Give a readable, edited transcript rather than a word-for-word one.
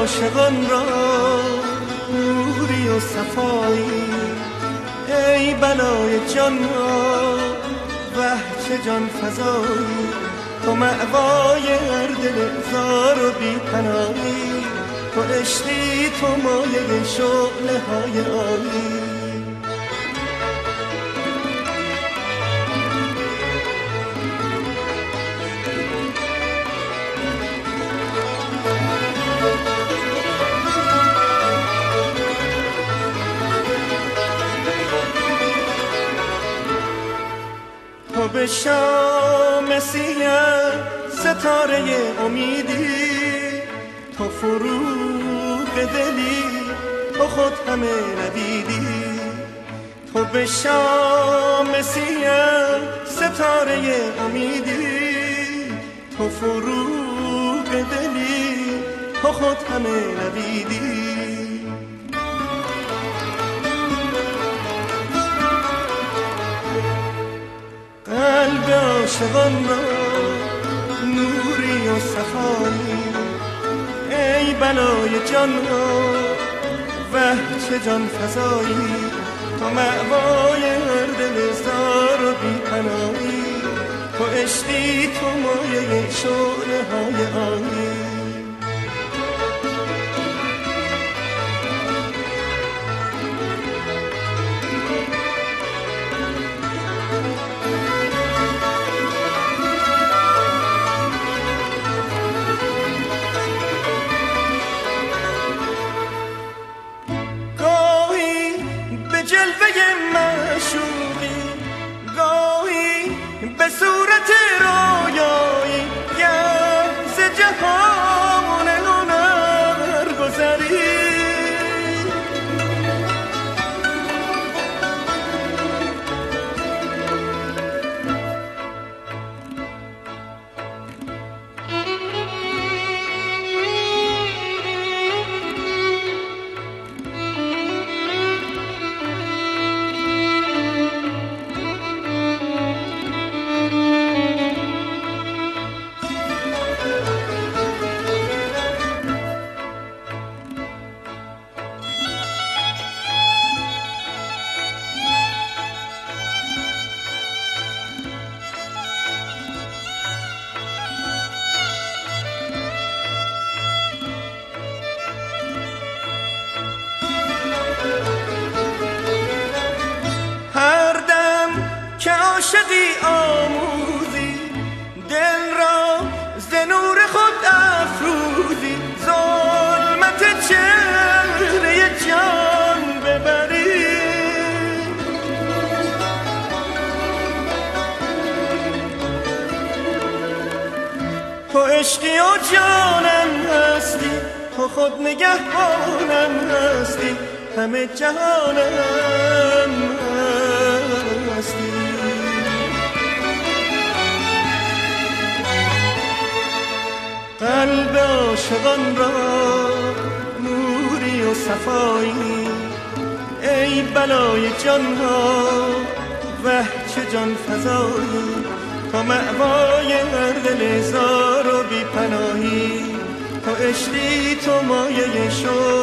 عاشقان را نوری و صفایی، ای بلای جان را وه چه جان فزایی، تو مأوای هر دل زار و بی پناهی، تو عشقی تو مایه شعله های عالی. تو به شام سیاه ستاره امیدی، تو فروغ دلی تو خود همه ندیدی. تو به شام سیاه ستاره امیدی، تو فروغ دلی تو خود همه ندیدی. قلب عاشقان را نوری و صفایی، ای بلای جان را وه چه جان فزایی، تو مأوای هر دل زار و بی پناهی، تو عشقی تو مایه شعله های عالی. به صورت رویایی گر ز جهان هنر گذری، عاشقی آموزی دل را ز نور خود افروزی، ظلمت چهره جان ببری. تو عشقی و جانم هستی، تو خود نگهبانم هستی، همه جهانم هستی. قلب عاشقان را نوری و صفایی، ای بلای جان ها وه چه جان فزایی، تو مأوای هر دل زار و بی پناهی، تو عشقی تو مایه شد